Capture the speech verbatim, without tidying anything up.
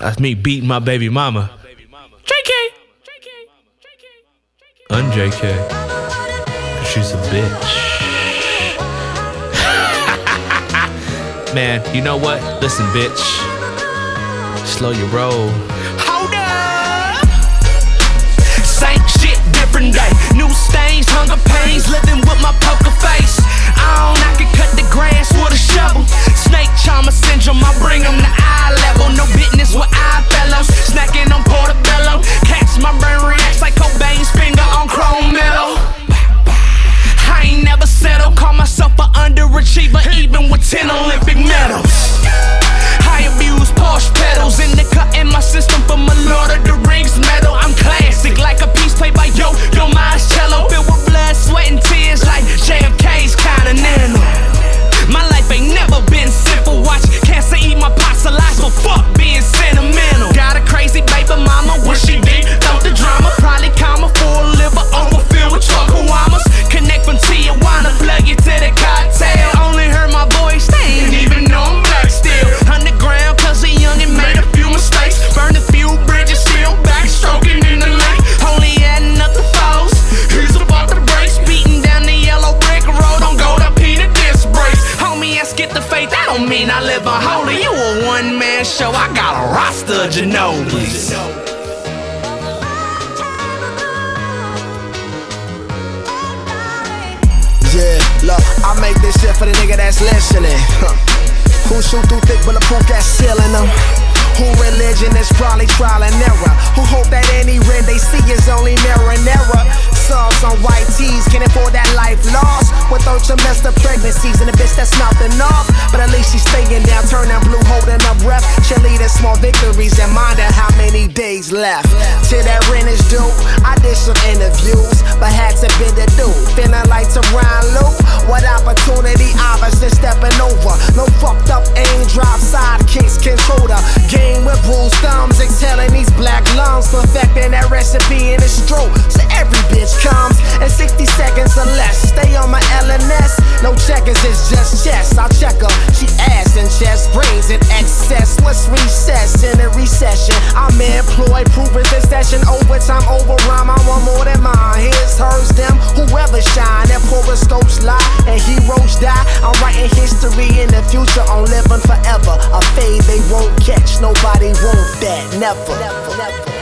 That's me beating my baby mama. J K. Un J K. Cause she's a bitch. Man, you know what? Listen, bitch. Slow your roll. Hold up. Same shit, different day. New stains, hunger pains, living with my poker face. I don't, I can cut the grass with a shovel. Snake charmer syndrome, I bring them to eye level. No business with eye fellows. Snacking on portobello. Catch my brain reacts like Cobain's finger on chrome metal. I ain't never settled. Call myself an underachiever, even with ten Olympic medals. I abuse Porsche pedals in the cut in my system from a Lord of the Rings medal. I'm classic, like a piece played by Yo Yo Ma's cello, filled with blood, sweat, and tears, like J F K's Continental. My life ain't never been simple. Watch cancer eat my pots alive, so fuck being sentimental. Got a crazy baby mama, when she deep, throw the drama. Probably comma for a liver, overfilled with Chocowamas. Connect from Tijuana, plug you to the cocktail. Only heard my voice, they ain't even know I'm black still. Underground, cause a youngin' made a few mistakes. Burned a few bridges, still backstroking in the lake. Only adding up the foes, he's about to brace. Beating down the yellow brick road on gold, I peanut disc brakes. Homie, I skip the faith, that don't mean I live unholy. You a one-man show, I got a roster of Ginobili's. Yeah, look, I make this shit for the nigga that's listening. Huh. Who shoot through thick bulletproof gas ceiling them? Who religion is probably trial and error? Who hope that any red they see is only mirror and error? Subs on white tees can't afford that life loss. With third trimester pregnancies and a bitch that's mouthing off. But at least she's staying down, turning blue, holding her breath. Cheerleading small victories and minding how many days left. Till that rent is due, I did some interviews, but had to bid the dude. Feeling like Teron Lou. What opportunity I was just stepping over. No fucked up aim, drop sidekicks, control the game with bruised thumbs, exhaling these black lungs, perfecting that recipe in a stroke. So every bitch comes in sixty seconds or less. Stay on my L N S, no checkers, it's just chess. I'll check her, she ass and chest, brains in excess. What's recess in a recession? I'm employed, proving this session. Overtime, over rhyme, I want more than mine. His, hers, them, whoever shine. Their horoscopes lie and heroes die. I'm writing history in the future, I'm living forever. A fade they won't catch, nobody want that, never, never, never.